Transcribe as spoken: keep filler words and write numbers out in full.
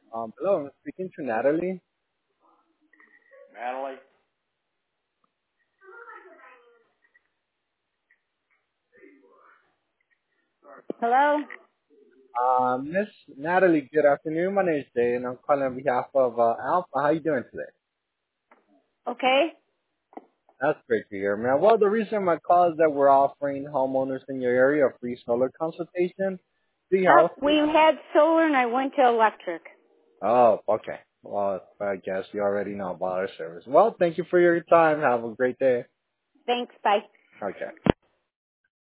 Um, hello, I'm speaking to Natalie. Natalie? Hello? Uh, Miss Natalie, good afternoon. My name is Jay, and I'm calling on behalf of uh, Alpha. How you doing today? Okay. That's great to hear, man. Well, the reason my call is that we're offering homeowners in your area a free solar consultation. See Oh, how? we had solar and I went to electric. Oh, okay. Well, I guess you already know about our service. Well, thank you for your time. Have a great day. Thanks, bye. Okay.